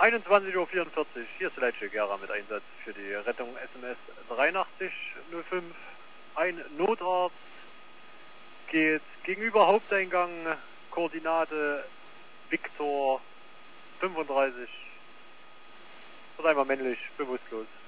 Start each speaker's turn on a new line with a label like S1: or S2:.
S1: 21:44 Uhr, hier ist Leitche Gera mit Einsatz für die Rettung SMS 8305. Ein Notarzt geht gegenüber Haupteingang, Koordinate Victor 35. Wird einmal männlich, bewusstlos.